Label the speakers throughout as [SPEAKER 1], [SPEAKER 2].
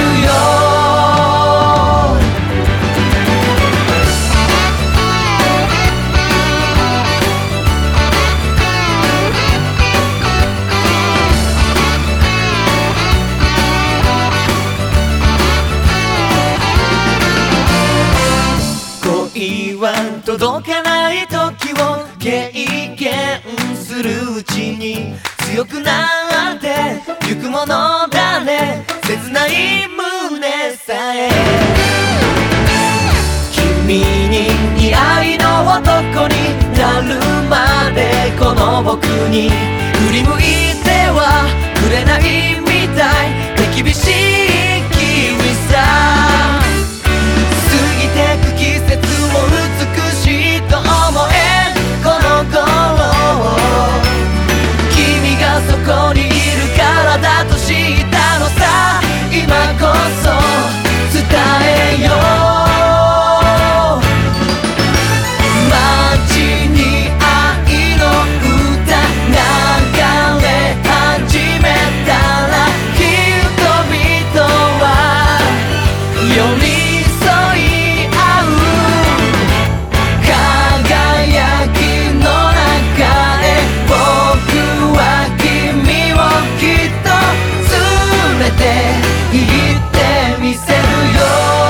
[SPEAKER 1] よ。恋は届かない時を経験するうちに強くなってゆくものだね、切ない胸さえ。君に似合いの男になるまでこの僕に振り向いてはくれないみたい手厳しい君さ。過ぎてく季節も美しいと思えこの頃、君がそこにいるからだと知ったのさ。今こそ伝えよう、街に愛の歌流れ始めたら人々は寄り添い合う。輝きの中へ僕は君をきっと連れて行ってみせるよ。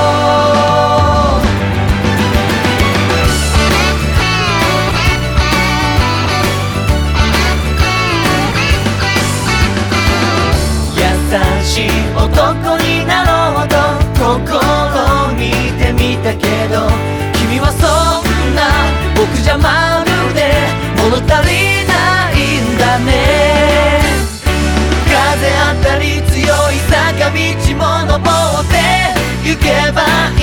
[SPEAKER 1] 優しい男になろうと試みてみたけど、君はそんな僕じゃまるで物足りないんだね。風当たり強い坂道も登って行けばいい